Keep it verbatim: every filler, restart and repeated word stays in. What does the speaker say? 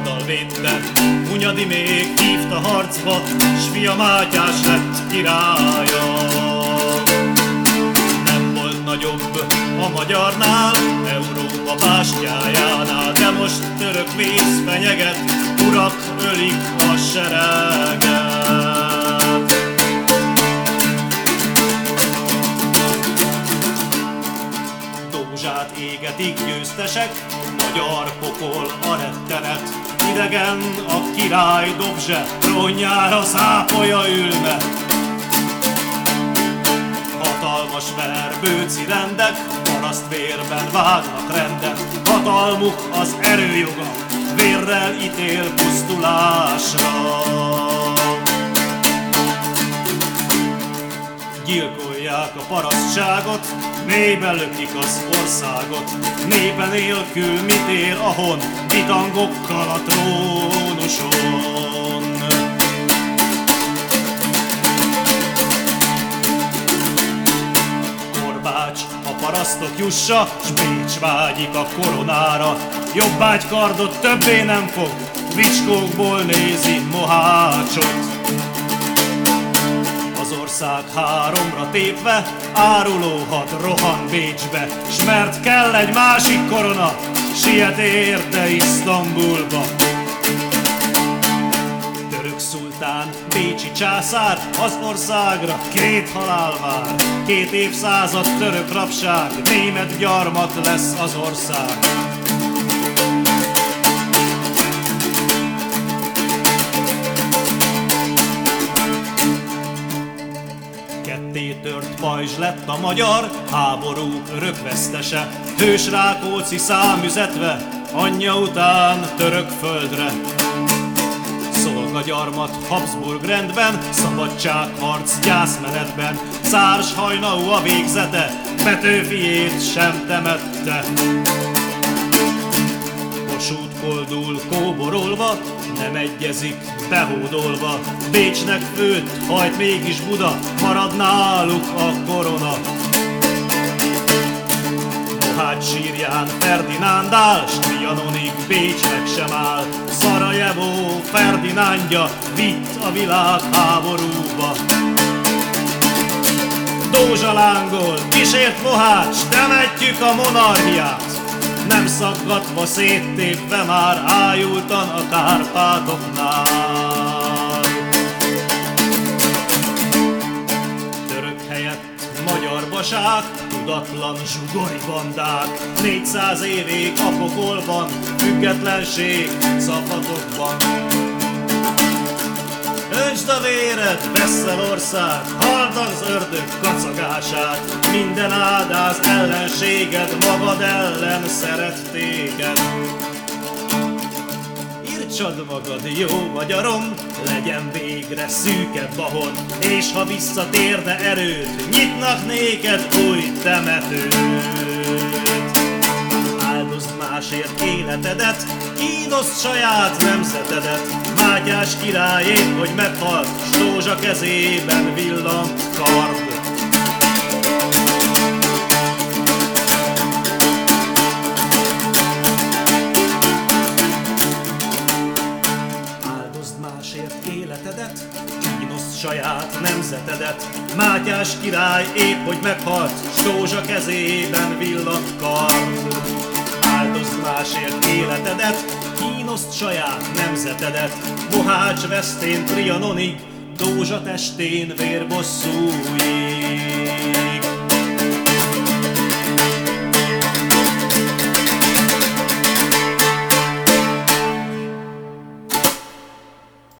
karddal védte. Hunyadi még hívta harcba, s fia Mátyás lett királya. Nem volt nagyobb a magyarnál, Európa bástyájánál, de most török vész fenyeget, urak ölik a sereget. Dózsát égetik győztesek, magyar pokol a rettenet, idegen a király Dobzse, trónjára szápolja ülve. Hatalmas verbőci rendek, parasztvérben vágnak rendet, hatalmuk az erőjoga, vérrel ítél pusztulásra. Gyilkolják a parasztságot, mélybe lökik az országot, népe nélkül mit ér a hon, vitangokkal a trónuson. Korbács a parasztok jussa, s Bécs vágyik a koronára, jobbágykardot többé nem fog, vicskókból nézi Mohácsot. Az ország háromra tépve, árulóhad rohan Bécsbe, s mert kell egy másik korona, siet érte Isztambulba. Török szultán, bécsi császár, az országra két halál vár, két évszázad török rabság, német gyarmat lesz az ország. Ketté tört pajzs lett a magyar, háború örökvesztese, hős Rákóczi számüzetve, anyja után török földre. Szolgagyarmat Habsburg rendben, szabadságharc gyászmenetben, Szárs Hajnau a végzete, Petőfiét sem temette. Kossuth koldul kóborolva, nem egyezik behódolva, Bécsnek főtt, hajt mégis Buda, marad náluk a korona. Mohács sírján Ferdinánd áll, s Trianonig Bécsnek sem áll, Szarajevó Ferdinándja vitt a világháborúba. Dózsa lángol, kísért Mohács, temetjük a monarchiát, nem szaggatva, széttépve már ájultan a Kárpátoknál. Török helyett magyar vasák, tudatlan zsugori bandák, négyszáz évig a pokolban, függetlenség szapatokban. Öntsd a véred, vesszel ország, halld az ördög kacagását, minden áldáz ellenséged magad ellen szeret téged. Írtsad magad, jó magyarom, legyen végre szűkebb a hon, és ha visszatérne erőd, nyitnak néked új temetőt. Áldozd másért életedet, kínoszd saját nemzetedet, Mátyás királyét, hogy meghalt, s Dózsa kezében villant kard. Áldozd másért életedet, kínoszd saját nemzetedet, Mátyás király épp, hogy meghalt, s Dózsa kezében villant kard. Áldozd másért életedet, kínoszd saját nemzetedet, Mohács vesztén Trianonig, Dózsa testén vérbosszúig.